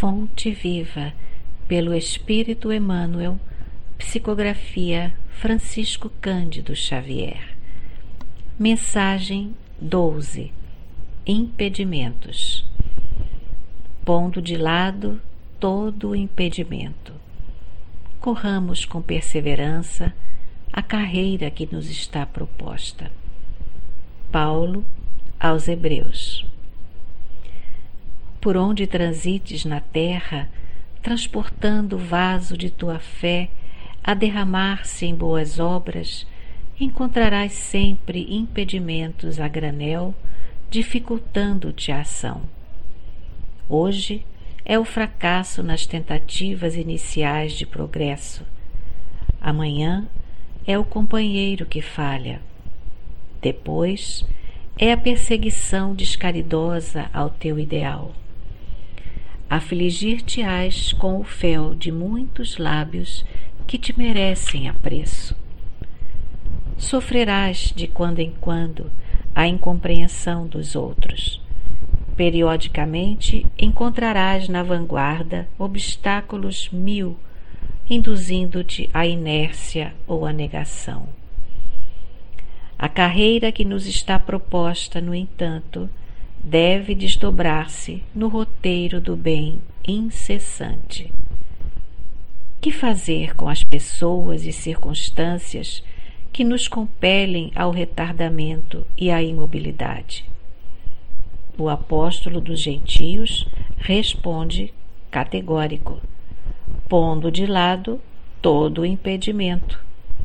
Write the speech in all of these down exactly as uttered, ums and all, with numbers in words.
Fonte Viva, pelo Espírito Emmanuel, psicografia Francisco Cândido Xavier. Mensagem doze. Impedimentos. Pondo de lado todo o impedimento, corramos com perseverança a carreira que nos está proposta. Paulo aos Hebreus. Por onde transites na terra, transportando o vaso de tua fé a derramar-se em boas obras, encontrarás sempre impedimentos a granel, dificultando-te a ação. Hoje é o fracasso nas tentativas iniciais de progresso. Amanhã é o companheiro que falha. Depois é a perseguição descaridosa ao teu ideal. Afligir-te-ás com o fel de muitos lábios que te merecem apreço. Sofrerás de quando em quando a incompreensão dos outros. Periodicamente encontrarás na vanguarda obstáculos mil, induzindo-te à inércia ou à negação. A carreira que nos está proposta, no entanto, deve desdobrar-se no roteiro do bem incessante. Que fazer com as pessoas e circunstâncias que nos compelem ao retardamento e à imobilidade? O apóstolo dos gentios responde categórico, pondo de lado todo o impedimento.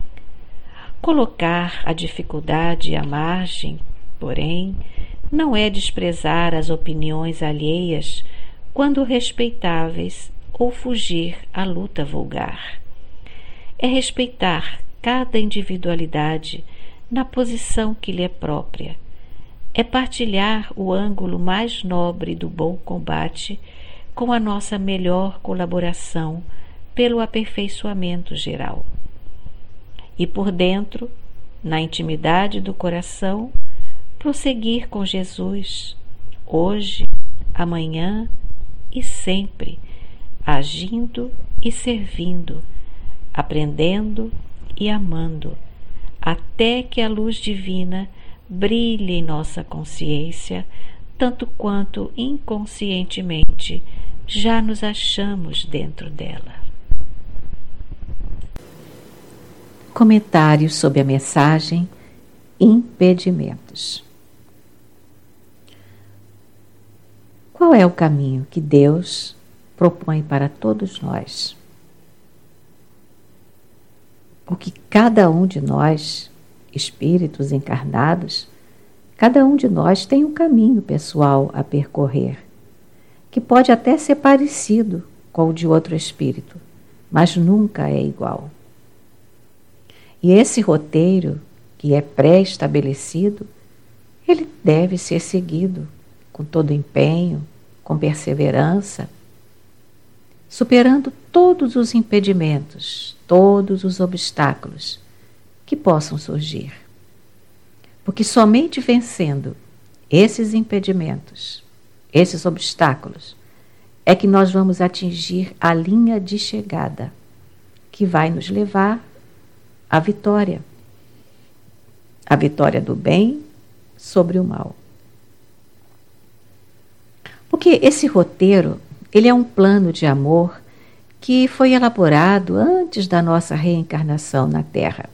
Colocar a dificuldade à margem, porém, não é desprezar as opiniões alheias quando respeitáveis ou fugir à luta vulgar. É respeitar cada individualidade na posição que lhe é própria. É partilhar o ângulo mais nobre do bom combate com a nossa melhor colaboração pelo aperfeiçoamento geral. E por dentro, na intimidade do coração, prosseguir com Jesus, hoje, amanhã e sempre, agindo e servindo, aprendendo e amando, até que a luz divina brilhe em nossa consciência, tanto quanto inconscientemente já nos achamos dentro dela. Comentário sobre a mensagem Impedimentos. Qual é o caminho que Deus propõe para todos nós? Porque cada um de nós, espíritos encarnados, cada um de nós tem um caminho pessoal a percorrer, que pode até ser parecido com o de outro espírito, mas nunca é igual. E esse roteiro, que é pré-estabelecido, ele deve ser seguido com todo empenho, com perseverança, superando todos os impedimentos, todos os obstáculos que possam surgir. Porque somente vencendo esses impedimentos, esses obstáculos, é que nós vamos atingir a linha de chegada, que vai nos levar à vitória. A vitória do bem sobre o mal. Porque esse roteiro, ele é um plano de amor que foi elaborado antes da nossa reencarnação na Terra.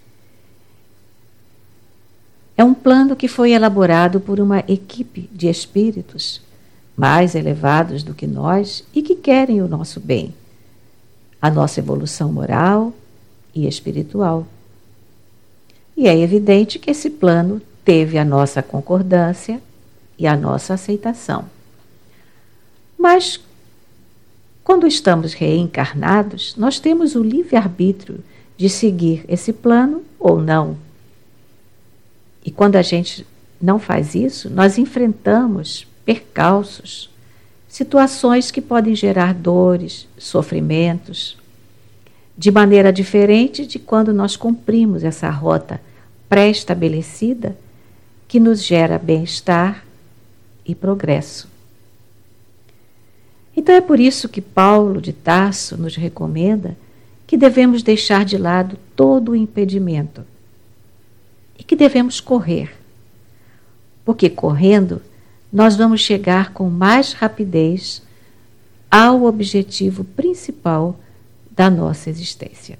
É um plano que foi elaborado por uma equipe de espíritos mais elevados do que nós e que querem o nosso bem, a nossa evolução moral e espiritual. E é evidente que esse plano teve a nossa concordância e a nossa aceitação. Mas, quando estamos reencarnados, nós temos o livre-arbítrio de seguir esse plano ou não. E quando a gente não faz isso, nós enfrentamos percalços, situações que podem gerar dores, sofrimentos, de maneira diferente de quando nós cumprimos essa rota pré-estabelecida que nos gera bem-estar e progresso. Então é por isso que Paulo de Tarso nos recomenda que devemos deixar de lado todo o impedimento e que devemos correr, porque correndo nós vamos chegar com mais rapidez ao objetivo principal da nossa existência.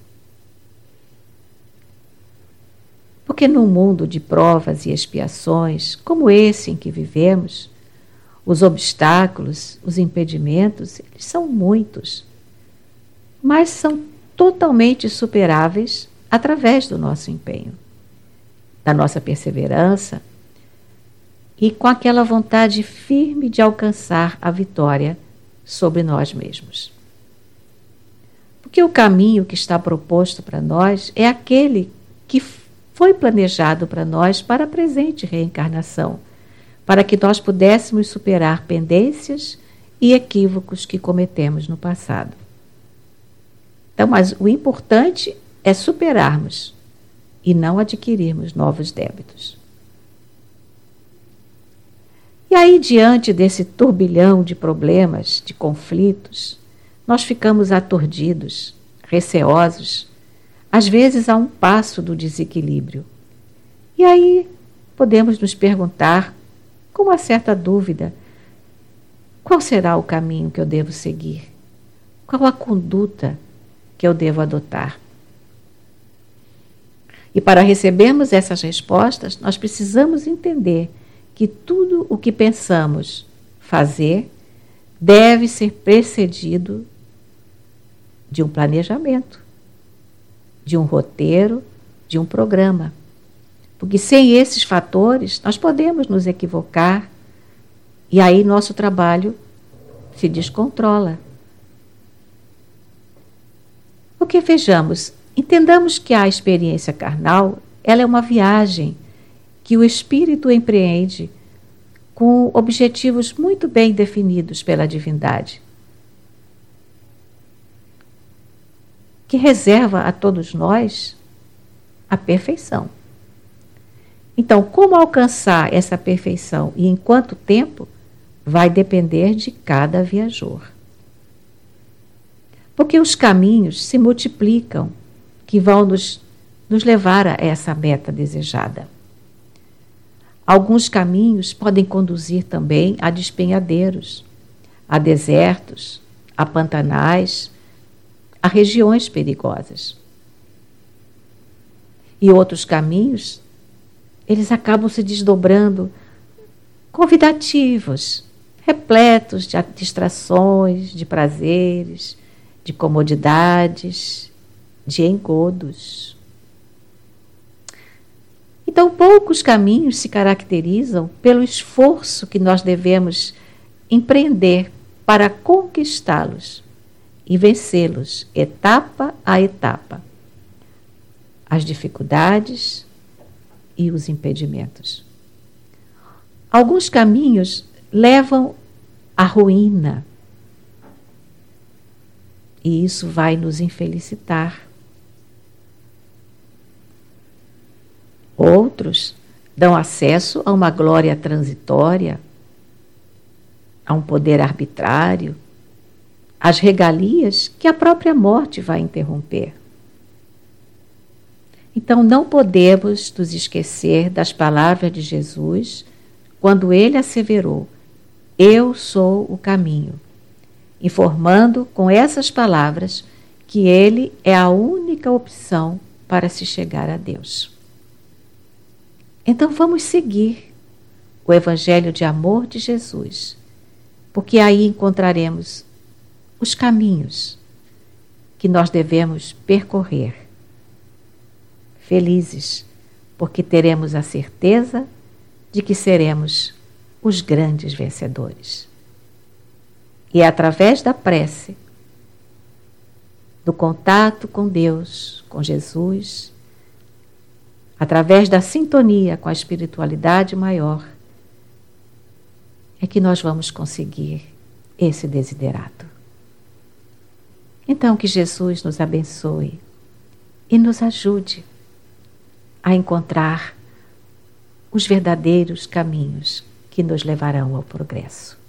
Porque num mundo de provas e expiações, como esse em que vivemos, os obstáculos, os impedimentos, eles são muitos, mas são totalmente superáveis através do nosso empenho, da nossa perseverança e com aquela vontade firme de alcançar a vitória sobre nós mesmos. Porque o caminho que está proposto para nós é aquele que foi planejado para nós para a presente reencarnação, para que nós pudéssemos superar pendências e equívocos que cometemos no passado. Então, mas o importante é superarmos e não adquirirmos novos débitos. E aí, diante desse turbilhão de problemas, de conflitos, nós ficamos aturdidos, receosos, às vezes a um passo do desequilíbrio. E aí podemos nos perguntar, com uma certa dúvida, qual será o caminho que eu devo seguir? Qual a conduta que eu devo adotar? E para recebermos essas respostas, nós precisamos entender que tudo o que pensamos fazer deve ser precedido de um planejamento, de um roteiro, de um programa. Porque sem esses fatores, nós podemos nos equivocar e aí nosso trabalho se descontrola. Porque, vejamos, entendamos que a experiência carnal, ela é uma viagem que o espírito empreende com objetivos muito bem definidos pela divindade, que reserva a todos nós a perfeição. Então, como alcançar essa perfeição e em quanto tempo, vai depender de cada viajor. Porque os caminhos se multiplicam, que vão nos, nos levar a essa meta desejada. Alguns caminhos podem conduzir também a despenhadeiros, a desertos, a pantanais, a regiões perigosas. E outros caminhos, eles acabam se desdobrando convidativos, repletos de distrações, de prazeres, de comodidades, de engodos. Então, poucos caminhos se caracterizam pelo esforço que nós devemos empreender para conquistá-los e vencê-los etapa a etapa, as dificuldades e os impedimentos. Alguns caminhos levam à ruína e isso vai nos infelicitar. Outros dão acesso a uma glória transitória, a um poder arbitrário, às regalias que a própria morte vai interromper. Então não podemos nos esquecer das palavras de Jesus quando ele asseverou: eu sou o caminho, informando com essas palavras que ele é a única opção para se chegar a Deus. Então vamos seguir o Evangelho de amor de Jesus, porque aí encontraremos os caminhos que nós devemos percorrer. Felizes, porque teremos a certeza de que seremos os grandes vencedores. E é através da prece, do contato com Deus, com Jesus, através da sintonia com a espiritualidade maior, é que nós vamos conseguir esse desiderato. Então, que Jesus nos abençoe e nos ajude a encontrar os verdadeiros caminhos que nos levarão ao progresso.